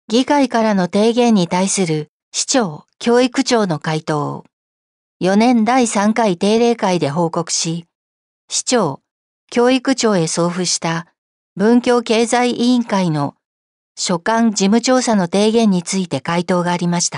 議会からの提言に対する市長、教育長の回答を4年第3回定例会で報告し、市長、教育庁へ送付した文教経済委員会の所管事務調査の提言について回答がありました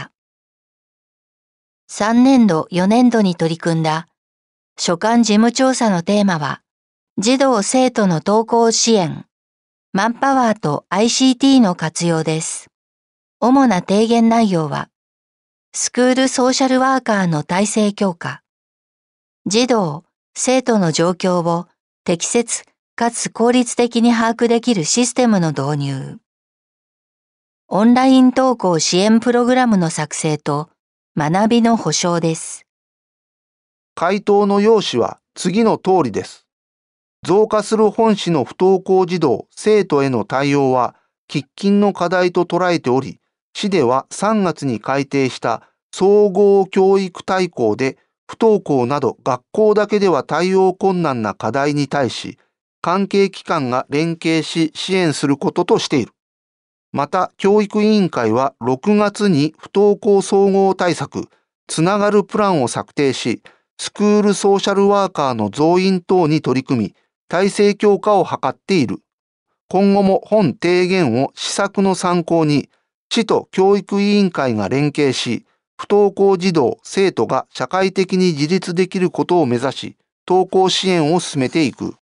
。3年度、4年度に取り組んだ所管事務調査のテーマは、児童生徒の登校支援、マンパワーと ICT の活用です。主な提言内容は、スクールソーシャルワーカーの体制強化、児童、生徒の状況を適切かつ効率的に把握できるシステムの導入、オンライン登校支援プログラムの作成と学びの保障です。 回答の要旨は次の通りです。増加する本市の不登校児童・生徒への対応は喫緊の課題と捉えており、市では3月に改定した総合教育大綱で不登校など学校だけでは対応困難な課題に対し、関係機関が連携し支援することとしている。また、教育委員会は6月に不登校総合対策、つながるプランを策定し、スクールソーシャルワーカーの増員等に取り組み、体制強化を図っている。今後も本提言を施策の参考に、市と教育委員会が連携し、不登校児童・生徒が社会的に自立できることを目指し、登校支援を進めていく。